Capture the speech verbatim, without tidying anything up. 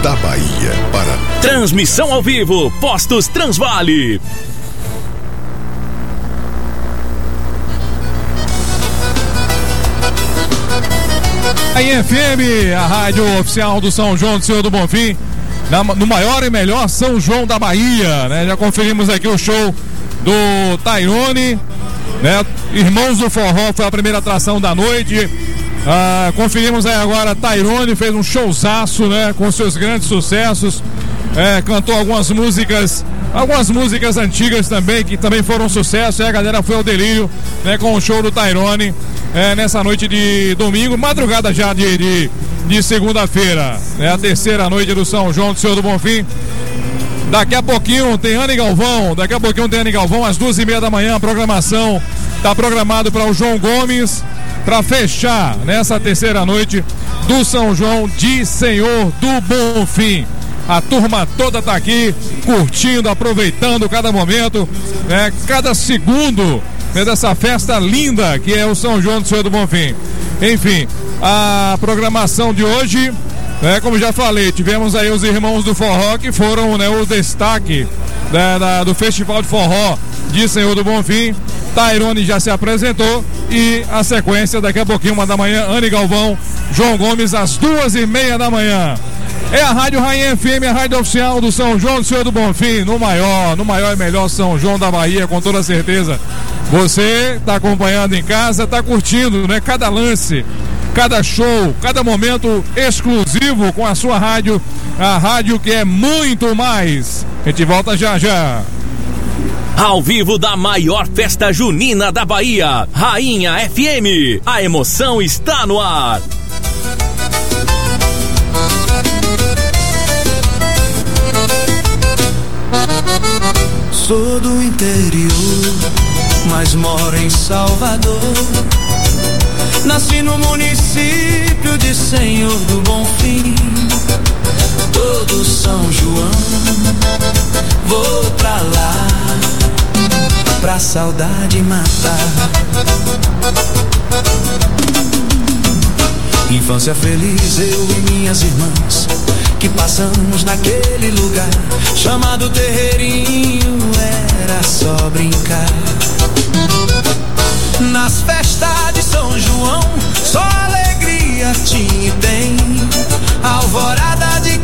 da Bahia para transmissão ao vivo, Postos Transvale. A F M, a rádio oficial do São João do Senhor do Bonfim, na, no maior e melhor São João da Bahia, né? Já conferimos aqui o show do Tairone, né? Irmãos do Forró foi a primeira atração da noite. Ah, conferimos aí agora, Tairone fez um showzaço, né? Com seus grandes sucessos, é, cantou algumas músicas, algumas músicas antigas também, que também foram um sucesso, e a galera foi ao delírio, né? Com o show do Tairone, é, nessa noite de domingo, madrugada já de, de, de segunda-feira, é a terceira noite do São João do Senhor do Bonfim. Daqui a pouquinho tem Ana e Galvão, daqui a pouquinho tem Ana e Galvão, às duas e meia da manhã, a programação está programado para o João Gomes, para fechar nessa terceira noite do São João de Senhor do Bonfim. A turma toda tá aqui, curtindo, aproveitando cada momento, né, cada segundo, né, dessa festa linda que é o São João do Senhor do Bonfim. Enfim, a programação de hoje, né, como já falei, tivemos aí os irmãos do forró que foram, né, o destaque, né, da, do Festival de Forró de Senhor do Bonfim. Tairone já se apresentou e a sequência daqui a pouquinho, uma da manhã, Ana e Galvão, João Gomes às duas e meia da manhã. É a Rádio Rainha F M, a rádio oficial do São João do Senhor do Bonfim, no maior, no maior e melhor São João da Bahia, com toda certeza. Você está acompanhando em casa, está curtindo, né? Cada lance, cada show, cada momento exclusivo com a sua rádio, a rádio que é muito mais. A gente volta já já. Ao vivo da maior festa junina da Bahia, Rainha F M. A emoção está no ar. Sou do interior, mas moro em Salvador. Nasci no município de Senhor do Bonfim. Todo São João vou pra lá, pra saudade matar. Infância feliz, eu e minhas irmãs, que passamos naquele lugar chamado Terreirinho, era só brincar. Nas festas de São João, só alegria tinha e tem. Alvorada de